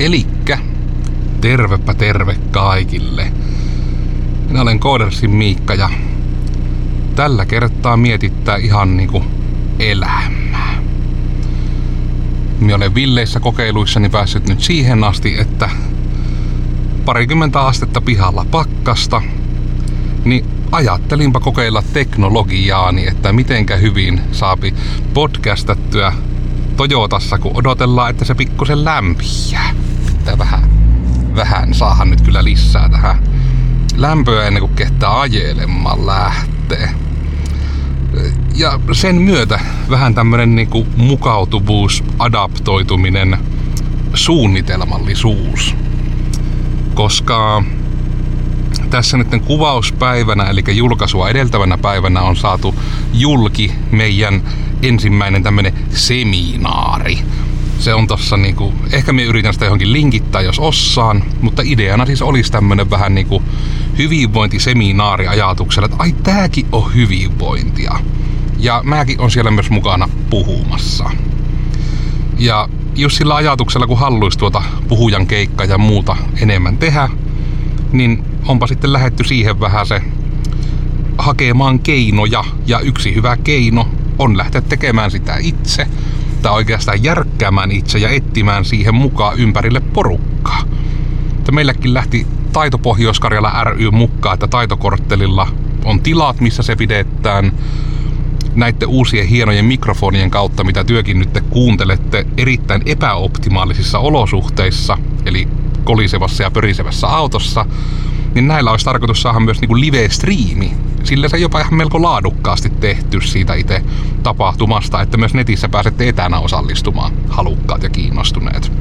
Elikkä, tervepä terve kaikille. Minä olen Codersin Miikka ja tällä kertaa mietittää ihan niinku elämää. Minä olen villeissä kokeiluissani päässyt nyt siihen asti, että 20 astetta pihalla pakkasta, niin ajattelinpa kokeilla teknologiaani, että mitenkä hyvin saapi podcastattyä Toyotassa, kun odotellaan, että se pikkusen lämpiää. Pitää vähän saada nyt kyllä lisää tähän lämpöä ennen kuin kehtää ajelemaan lähtee. Ja sen myötä vähän tämmönen niinku mukautuvuus, adaptoituminen, suunnitelmallisuus. Koska tässä nyt kuvauspäivänä, eli julkaisua edeltävänä päivänä on saatu julki meidän ensimmäinen tämmönen seminaari. Se on tossa niinku, ehkä me yritän sitä johonkin linkittää, jos osaan, mutta ideana siis olisi tämmönen vähän niinku hyvinvointiseminaari ajatuksella, että ai tääkin on hyvinvointia. Ja mäkin on siellä myös mukana puhumassa. Ja just sillä ajatuksella, kun haluaisi tuota puhujan keikkaa ja muuta enemmän tehdä, niin onpa sitten lähdetty siihen vähän se hakemaan keinoja. Ja yksi hyvä keino on lähteä tekemään sitä itse. Tai oikeastaan järkkäämään itse ja etsimään siihen mukaan ympärille porukkaa. Että meilläkin lähti Taito Pohjois-Karjala ry mukaan, että Taitokorttelilla on tilat, missä se pidetään. Näiden uusien hienojen mikrofonien kautta, mitä työkin nyt kuuntelette erittäin epäoptimaalisissa olosuhteissa, eli kolisevassa ja pörisevässä autossa, niin näillä olisi tarkoitus saada myös niinku live-striimi. Sillä se jopa ihan melko laadukkaasti tehty siitä itse tapahtumasta, että myös netissä pääsette etänä osallistumaan, halukkaat ja kiinnostuneet.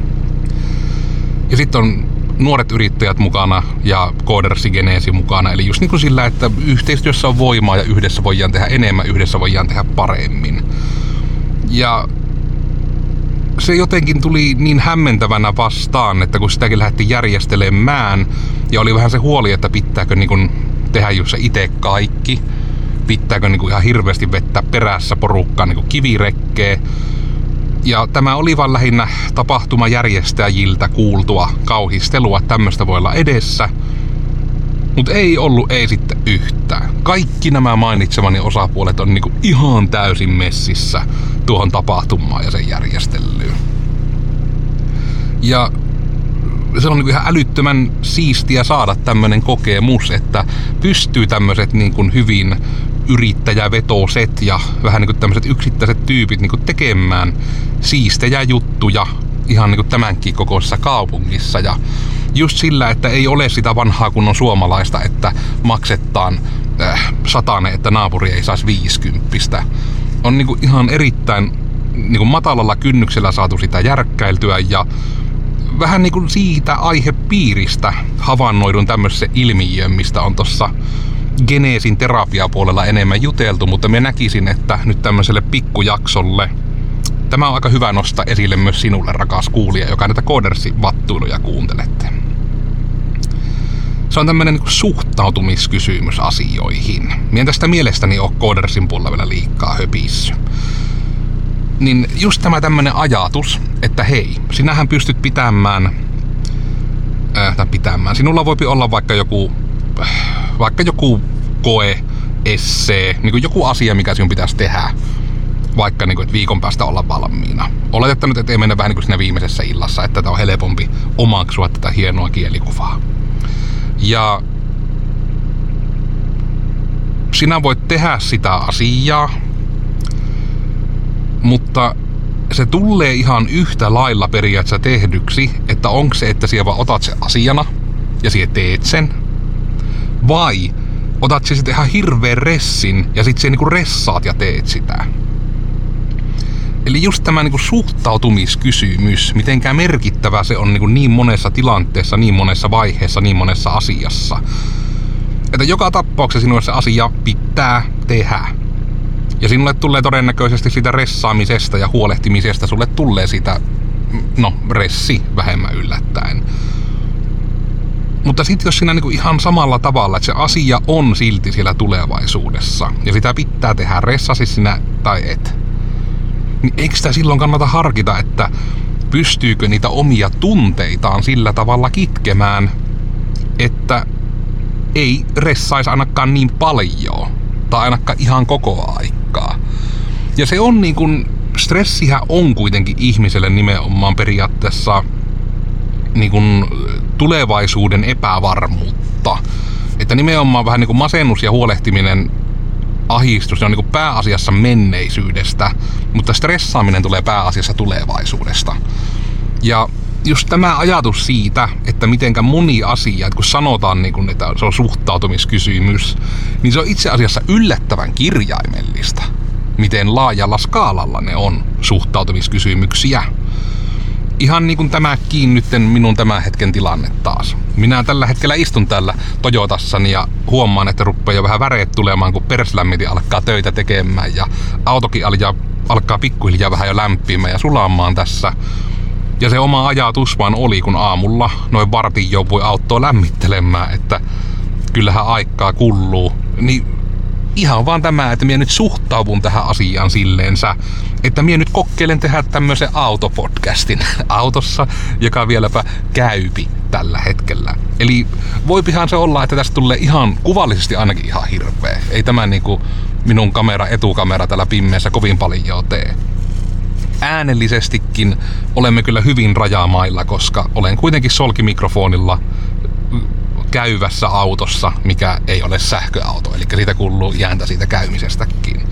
Ja sitten on nuoret yrittäjät mukana ja Codersi Geneesi mukana, eli just niin kuin sillä, että yhteistyössä on voimaa ja yhdessä voidaan tehdä enemmän, yhdessä voidaan tehdä paremmin. Ja se jotenkin tuli niin hämmentävänä vastaan, että kun sitäkin lähdettiin järjestelemään ja oli vähän se huoli, että pitääkö niin kuin tehdä just se itse kaikki, pitääkö niin kuin ihan hirveästi vetää perässä porukkaa niin kuin kivirekkeä. Ja tämä oli vaan lähinnä tapahtumajärjestäjiltä kuultua kauhistelua, että tämmöistä voi olla edessä. Mutta ei sitten yhtään. Kaikki nämä mainitsemani osapuolet on niinku ihan täysin messissä tuohon tapahtumaan ja sen järjestelyyn. Ja se on niinku ihan älyttömän siistiä saada tämmönen kokemus, että pystyy tämmöiset niinku hyvin yrittäjävetoset ja vähän niinku tämmöiset yksittäiset tyypit niinku tekemään siistejä juttuja ihan niinku tämänkin kokoisessa kaupungissa. Ja just sillä, että ei ole sitä vanhaa kunnon suomalaista, että maksetaan 100, että naapuri ei saisi 50. On niinku ihan erittäin niinku matalalla kynnyksellä saatu sitä järkkäiltyä ja vähän niinku siitä aihepiiristä havainnoidun tämmöisen ilmiön, mistä on tossa Geneesin terapiapuolella enemmän juteltu, mutta minä näkisin, että nyt tämmöiselle pikkujaksolle tämä on aika hyvä nostaa esille myös sinulle, rakas kuulija, joka näitä Codersi-vattuiluja kuuntelette. Se on tämmöinen suhtautumiskysymys asioihin. Minä en tästä mielestäni ole Codersin puolella vielä liikaa höpissy. Niin just tämä tämmöinen ajatus, että hei, sinähän pystyt pitämään. Sinulla voipi olla vaikka joku koe, essee, niin kuin joku asia, mikä sinun pitäisi tehdä. Vaikka niin kuin, että viikon päästä olla valmiina. Oletetaan nyt, että ei mennä vähän niin kuin siinä viimeisessä illassa, että tätä on helpompi omaksua tätä hienoa kielikuvaa. Ja sinä voit tehdä sitä asiaa, mutta se tulee ihan yhtä lailla periaatteessa tehdyksi, että onko se, että sinä vaan otat sen asiana ja sinä teet sen, vai otat sinä sitten ihan hirveän ressin ja sitten sinä niinku ressaat ja teet sitä. Eli just tämä niinku suhtautumiskysymys, mitenkään merkittävä se on niin monessa tilanteessa, niin monessa vaiheessa, niin monessa asiassa. Että joka tapauksessa sinulle se asia pitää tehdä. Ja sinulle tulee todennäköisesti siitä ressaamisesta ja huolehtimisesta, sulle tulee siitä, ressi vähemmän yllättäen. Mutta sitten jos siinä niinku ihan samalla tavalla, että se asia on silti siellä tulevaisuudessa ja sitä pitää tehdä, ressasi sinä tai et, niin eikö sitä silloin kannata harkita, että pystyykö niitä omia tunteitaan sillä tavalla kitkemään, että ei ressaisi ainakaan niin paljon, tai ainakaan ihan koko aikaa. Ja se on niin kuin, stressihän on kuitenkin ihmiselle nimenomaan periaatteessa niin kuin tulevaisuuden epävarmuutta. Että nimenomaan vähän niin kuin masennus ja huolehtiminen, ahdistus, ne on niin kuin pääasiassa menneisyydestä, mutta stressaaminen tulee pääasiassa tulevaisuudesta. Ja just tämä ajatus siitä, että mitenkä moni asia, että kun sanotaan, niin kun, että se on suhtautumiskysymys, niin se on itse asiassa yllättävän kirjaimellista, miten laajalla skaalalla ne on suhtautumiskysymyksiä. Ihan niin kuin tämäkin nytten minun tämän hetken tilanne taas. Minä tällä hetkellä istun täällä Toyotassani ja huomaan, että rupeaa jo vähän väreet tulemaan, kun perslämmiti alkaa töitä tekemään ja autokin alkaa pikkuhiljaa vähän jo lämpimään ja sulamaan tässä. Ja se oma ajatus vaan oli, kun aamulla noin vartin joutui autoa lämmittelemään, että kyllähän aikaa kulluu. Niin ihan vaan tämä, että minä nyt suhtaudun tähän asiaan silleensä, että minä nyt kokeilen tehdä tämmöisen autopodcastin autossa, joka vieläpä käypi tällä hetkellä. Eli voipihan se olla, että tästä tulee ihan kuvallisesti ainakin ihan hirveä. Ei tämä niinku minun etukamera täällä pimmeessä kovin paljon tee. Äänellisestikin olemme kyllä hyvin rajamailla, koska olen kuitenkin solkimikrofonilla käyvässä autossa, mikä ei ole sähköauto, eli siitä kuuluu jääntä siitä käymisestäkin.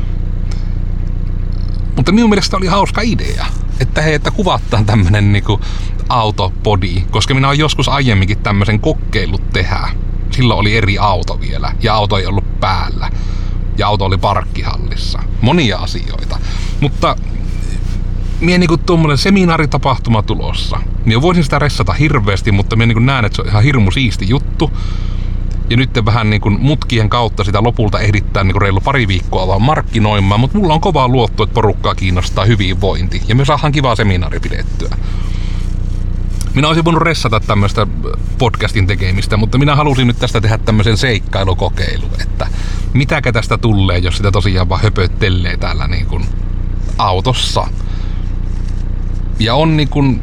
Mutta minun mielestä oli hauska idea, että kuvataan tämmönen niinku autopodi, koska minä olen joskus aiemminkin tämmöisen kokeillut tehdä. Silloin oli eri auto vielä, ja auto ei ollut päällä, ja auto oli parkkihallissa. Monia asioita, mutta mie niinku tuommoinen seminaaritapahtuma tulossa. Mie voisin sitä ressata hirveästi, mutta mie niinku näen, että se on ihan hirmu siisti juttu. Ja nyt vähän niinku mutkien kautta sitä lopulta ehdittää niinku reilu pari viikkoa vaan markkinoimaan, mutta mulla on kovaa luotto, että porukkaa kiinnostaa hyvinvointi. Ja me saadaan kivaa seminaari pidettyä. Minä olisin voinut ressata tämmöistä podcastin tekemistä, mutta minä halusin nyt tästä tehdä tämmöisen seikkailukokeilun, että mitäkä tästä tulee, jos sitä tosiaan vaan höpöttelee täällä niinku autossa. Ja on niin kuin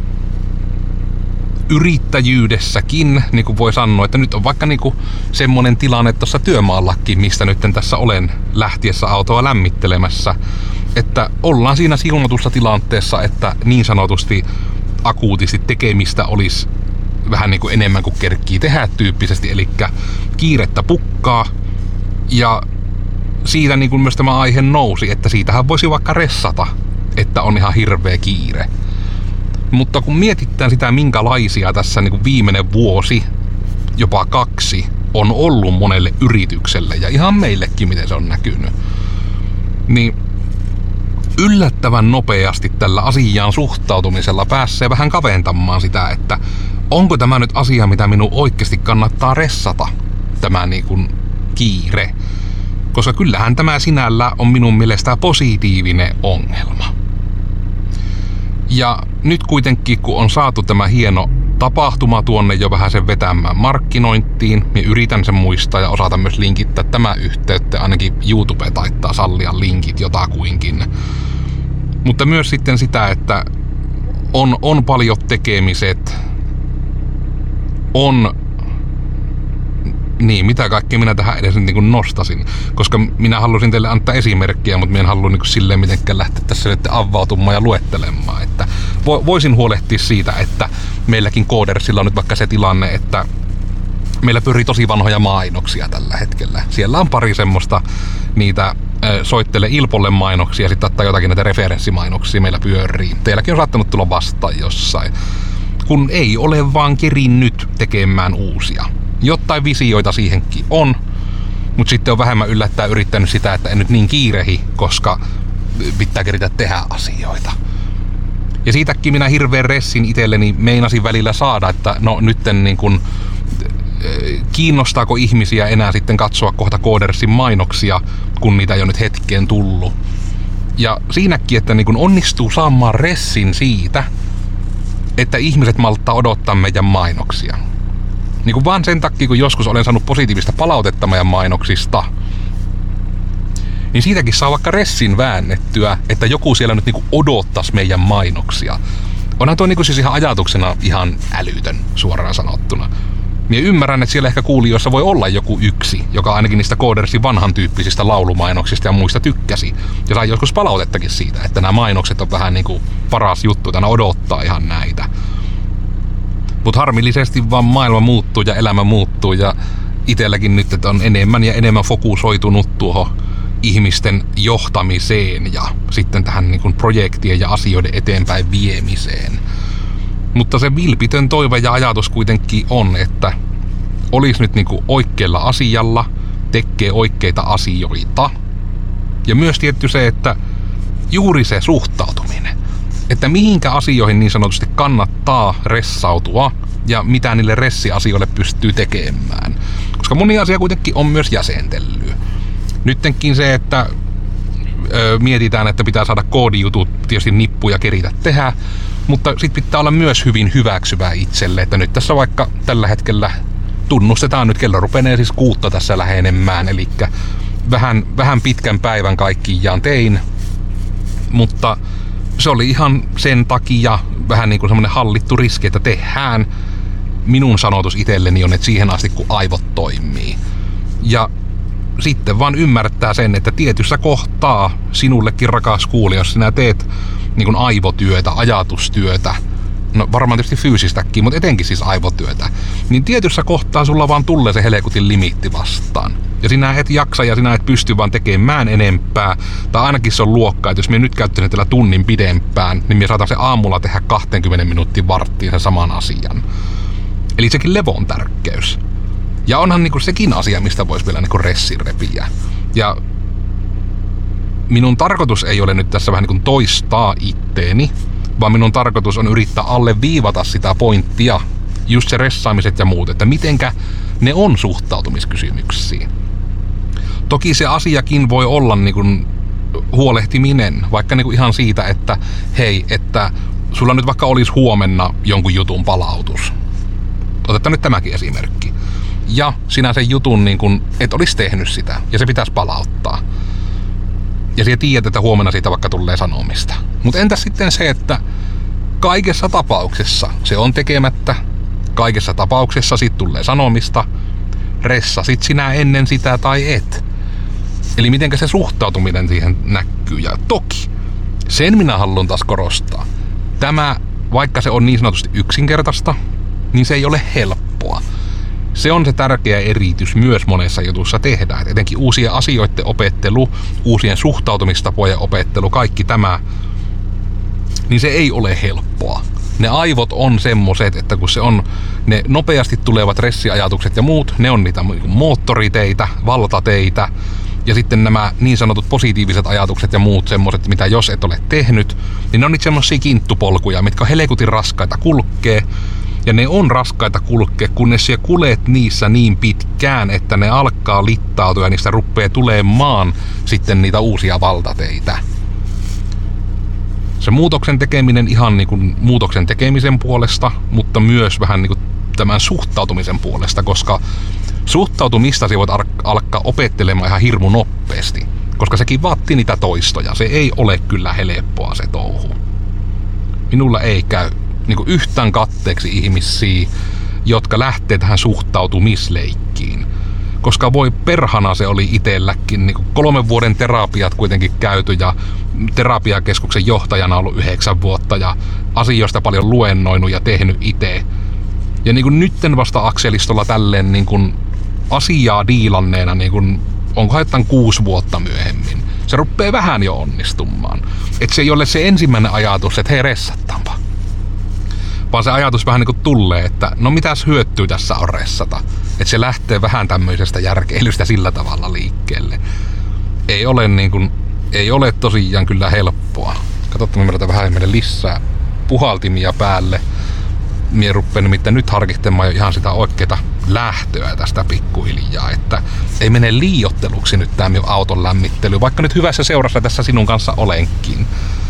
yrittäjyydessäkin, niin kuin voi sanoa, että nyt on vaikka niin kuin semmoinen tilanne tuossa työmaallakin, mistä nyt tässä olen lähtiessä autoa lämmittelemässä, että ollaan siinä silmatussa tilanteessa, että niin sanotusti akuutisti tekemistä olisi vähän niin kuin enemmän kuin kerkkii tehdä tyyppisesti, eli kiirettä pukkaa, ja siitä niin kuin myös tämä aihe nousi, että siitähän voisi vaikka ressata, että on ihan hirveä kiire. Mutta kun mietitään sitä, minkälaisia tässä niin kuin viimeinen vuosi, jopa 2, on ollut monelle yritykselle ja ihan meillekin, miten se on näkynyt, niin yllättävän nopeasti tällä asiaan suhtautumisella pääsee vähän kaventamaan sitä, että onko tämä nyt asia, mitä minun oikeasti kannattaa ressata, tämä niin kuin kiire. Koska kyllähän tämä sinällä on minun mielestä positiivinen ongelma. Ja nyt kuitenkin, kun on saatu tämä hieno tapahtuma tuonne jo vähän sen vetämään markkinointiin, niin yritän sen muistaa ja osata myös linkittää tämä yhteyttä. Ainakin YouTube taittaa sallia linkit jotakuinkin. Mutta myös sitten sitä, että on paljon tekemiset, niin, mitä kaikkea minä tähän edes niin nostasin. Koska minä halusin teille antaa esimerkkiä, mutta minä en halua niin silleen mitenkään lähteä tässä nyt avautumaan ja luettelemaan. Että voisin huolehtia siitä, että meilläkin Codersilla on nyt vaikka se tilanne, että meillä pyörii tosi vanhoja mainoksia tällä hetkellä. Siellä on pari semmoista niitä soittele Ilpolle mainoksia ja sitten ottaa jotakin näitä referenssimainoksia meillä pyörii. Teilläkin on saattanut tulla vastaan jossain. Kun ei ole vaan kerinnyt tekemään uusia. Jotain visioita siihenkin on, mutta sitten on vähemmän yllättäen yrittänyt sitä, että en nyt niin kiirehi, koska pitää keritä tehdä asioita. Ja siitäkin minä hirveän ressin itselleni meinasin välillä saada, että no nytten niin kun, kiinnostaako ihmisiä enää sitten katsoa kohta Codersin mainoksia, kun niitä ei ole nyt hetkeen tullut. Ja siinäkin, että niin kun onnistuu saamaan ressin siitä, että ihmiset malttaa odottaa meidän mainoksia. Niin kuin vaan sen takia, kun joskus olen saanut positiivista palautetta meidän mainoksista, niin siitäkin saa vaikka ressin väännettyä, että joku siellä nyt niin kuin odottaisi meidän mainoksia. onhan tuo niinku siis ihan ajatuksena ihan älytön suoraan sanottuna. Minä ymmärrän, että siellä ehkä kuulijoissa voi olla joku yksi, joka ainakin niistä Codersin vanhan tyyppisistä laulumainoksista ja muista tykkäsi. Ja sai joskus palautettakin siitä, että nämä mainokset on vähän niinku paras juttu, että aina odottaa ihan näitä. Mutta harmillisesti vaan maailma muuttuu ja elämä muuttuu ja itselläkin nyt että on enemmän ja enemmän fokusoitunut tuohon ihmisten johtamiseen ja sitten tähän niin kuin projektien ja asioiden eteenpäin viemiseen. Mutta se vilpitön toive ja ajatus kuitenkin on, että olisi nyt niin kuin oikealla asialla, tekee oikeita asioita. Ja myös tietty se, että juuri se suhtautuminen, että mihinkä asioihin niin sanotusti kannattaa ressautua ja mitä niille ressiasioille pystyy tekemään. Koska moni asia kuitenkin on myös jäsentelyä. Nyttenkin se, että mietitään, että pitää saada koodijutut tietysti nippuja keritä tehdä, mutta sitten pitää olla myös hyvin hyväksyvä itselle, että nyt tässä vaikka tällä hetkellä tunnustetaan nyt, kello rupenee siis 6 tässä lähenemään, eli vähän pitkän päivän kaikkiaan tein, mutta se oli ihan sen takia vähän niin kuin semmoinen hallittu riski, että tehdään. Minun sanotus itselleni on, että siihen asti kun aivot toimii. Ja sitten vaan ymmärtää sen, että tietyssä kohtaa sinullekin rakas kuulija, jos sinä teet niin kuin aivotyötä, ajatustyötä, no varmaan tietysti fyysistäkin, mutta etenkin siis aivotyötä, niin tietyssä kohtaa sulla vaan tulee se helekutin limiitti vastaan. Ja sinä et jaksa ja sinä et pysty vaan tekemään enempää, tai ainakin se on luokkaa, että jos minä nyt käyttäisin tällä tunnin pidempään, niin minä saatan se aamulla tehdä 20 minuuttia varttiin sen saman asian. Eli sekin levon tärkeys. Ja onhan niinku sekin asia, mistä voisi vielä niinku ressin repiä. Ja minun tarkoitus ei ole nyt tässä vähän niin kuin toistaa itteeni, vaan minun tarkoitus on yrittää alleviivata sitä pointtia, just se ressaamiset ja muut, että mitenkä ne on suhtautumiskysymyksiä. Toki se asiakin voi olla niin kuin huolehtiminen, vaikka niin kuin ihan siitä, että hei, että sulla nyt vaikka olisi huomenna jonkun jutun palautus. Otetaan nyt tämäkin esimerkki. Ja sinä sen jutun niin kuin et olisi tehnyt sitä, ja se pitäisi palauttaa. Ja sinä tiedät, että huomenna siitä vaikka tulee sanomista. Mutta entäs sitten se, että kaikessa tapauksessa se on tekemättä, kaikessa tapauksessa siitä tulee sanomista, ressasit sinä ennen sitä tai et. Eli mitenkä se suhtautuminen siihen näkyy. Ja toki, sen minä haluan taas korostaa. Tämä, vaikka se on niin sanotusti yksinkertaista, niin se ei ole helppoa. Se on se tärkeä eritys myös monessa jutussa tehdään. Etenkin uusien asioiden opettelu, uusien suhtautumistapojen opettelu, kaikki tämä, niin se ei ole helppoa. Ne aivot on semmoset, että kun se on ne nopeasti tulevat ressiajatukset ja muut, ne on niitä moottoriteitä, valtateitä, ja sitten nämä niin sanotut positiiviset ajatukset ja muut semmoset, mitä jos et ole tehnyt, niin ne on niitä semmosia kinttupolkuja, mitkä on helekutin raskaita kulkee. Ja ne on raskaita kulkea, kunnes sä kulet niissä niin pitkään, että ne alkaa littautua ja niistä rupeaa tulemaan sitten niitä uusia valtateitä. Se muutoksen tekeminen ihan niin kuin muutoksen tekemisen puolesta, mutta myös vähän niin kuin tämän suhtautumisen puolesta, koska suhtautumista sä voit alkaa opettelemaan ihan hirmu nopeasti, koska sekin vaatii niitä toistoja. Se ei ole kyllä helppoa se touhu. Minulla ei käy niin yhtään katteeksi ihmisiä, jotka lähtee tähän suhtautumisleikkiin. Koska voi perhana se oli itselläkin. Niin 3 vuoden terapiat kuitenkin käyty ja terapiakeskuksen johtajana ollut 9 vuotta ja asioista paljon luennoinut ja tehnyt itse. Ja niin kuin nytten vasta akselistolla tälleen niin kuin asiaa diilanneena, niin kuin, onkohan jotain 6 vuotta myöhemmin. Se rupeaa vähän jo onnistumaan. Että se ei ole se ensimmäinen ajatus, että hei, ressattaanpa. Vaan se ajatus vähän niin kuin tulee, että no mitäs hyötyä tässä on ressata. Että se lähtee vähän tämmöisestä järkeilystä sillä tavalla liikkeelle. Ei ole tosiaan kyllä helppoa. Katsotaan, me vähän meidän lisää puhaltimia päälle. Mie ruppeen nimittäin nyt harkitsemaan jo ihan sitä oikeaa lähtöä tästä pikkuhiljaa, että ei mene liiotteluksi nyt tää minun auton lämmittely, vaikka nyt hyvässä seurassa tässä sinun kanssa olenkin.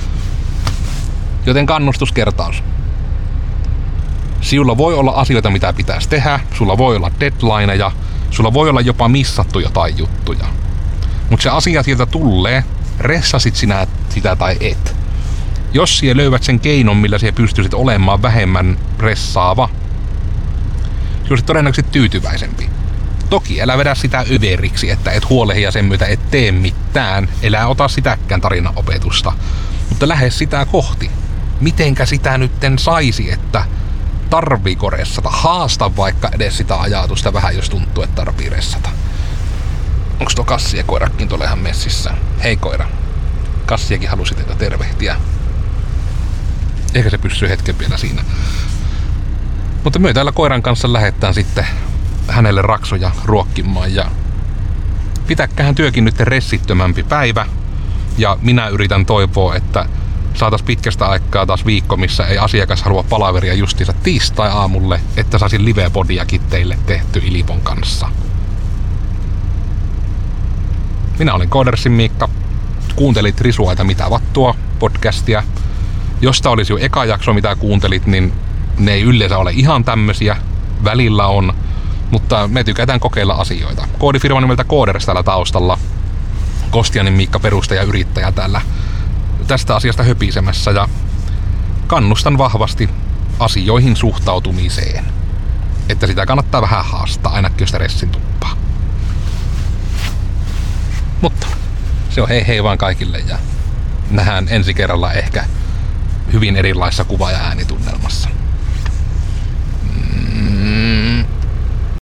Joten kannustuskertaus. Sinulla voi olla asioita, mitä pitäisi tehdä, sulla voi olla deadlineja, sulla voi olla jopa missattu jotain juttuja. Mutta se asia sieltä tulee, ressasit sinä sitä tai et. Jos sie löydät sen keinon, millä sie pystyisit olemaan vähemmän pressaava, sie olisit todennäköisesti tyytyväisempi. Toki älä vedä sitä överiksi, että et huolehi ja sen myötä et tee mitään. Elä ota sitäkään tarinaopetusta. Mutta lähde sitä kohti. Mitenkä sitä nytten saisi, että tarviiko ressata? Haasta vaikka edes sitä ajatusta vähän, jos tuntuu, että tarvii ressata. Onks tuo Kassi ja koirakin tuolla ihan messissä? Hei koira. Kassiakin halusi teitä tervehtiä. Ehkä se pysyy hetken vielä siinä. Mutta me täällä koiran kanssa lähdetään sitten hänelle raksoja ruokkimaan ja pitäkkähän työkin nyt ressittömämpi päivä. Ja minä yritän toivoa, että saatais pitkästä aikaa taas viikko, missä ei asiakas halua palaveria justiinsa tiistai-aamulle, että saisin live-podiakin teille tehty Ilipon kanssa. Minä olin Koodersin Miikka. Kuuntelit Risuaita mitä vattua podcastia. Josta olisi jo eka jakso mitä kuuntelit, niin ne ei yleensä ole ihan tämmösiä. Välillä on, mutta me tykätään kokeilla asioita. Koodifirma nimeltä Kooders täällä taustalla. Kostianin Miikka, perustaja ja yrittäjä täällä tästä asiasta höpisemässä ja kannustan vahvasti asioihin suhtautumiseen. Että sitä kannattaa vähän haastaa, ainakin jos stressin tuppaa. Mutta se on hei vaan kaikille ja nähdään ensi kerralla ehkä hyvin erilaisessa kuva- ja äänitunnelmassa.